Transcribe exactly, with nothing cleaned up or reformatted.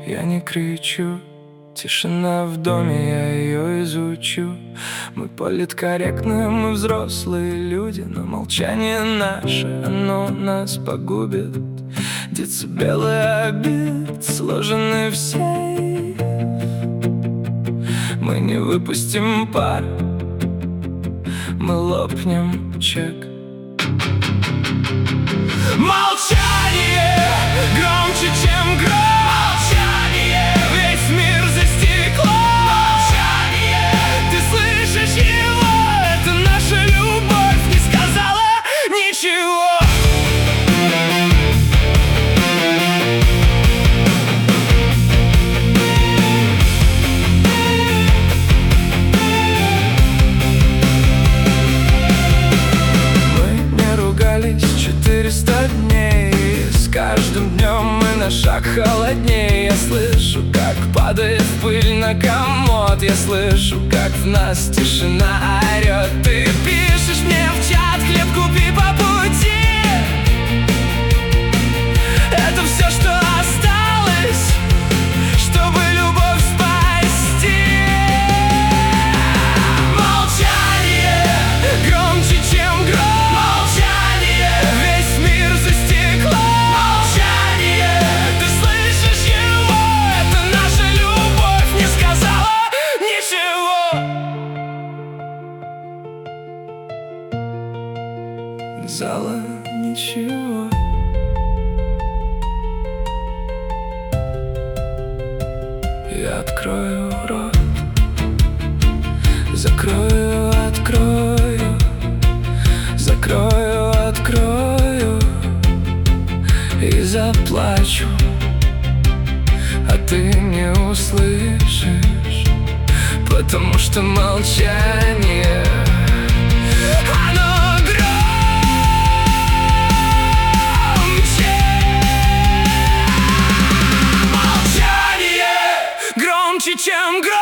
я не кричу. Тишина в доме, я ее изучу. Мы политкорректные, мы взрослые люди, но молчание наше, оно нас погубит. Децибелы обид сложены в сейф. Мы не выпустим пар, мы лопнем чек. Молчание громче, чем гром. Молчание, весь мир за стеклом. Молчание, ты слышишь его? Это наша любовь не сказала ничего. четыреста дней, с каждым днем мы на шаг холоднее. Я слышу, как падает пыль на комод. Я слышу, как в нас тишина орет. Ты пишешь мне в чат: хлеб купи по пути. Это все, что осталось, чтобы любовь спасти. Молчание громче, чем гром. Зала ничего. Я открою рот, закрою, открою, закрою, открою и заплачу, а ты не услышишь, потому что молчание громче, чем гром.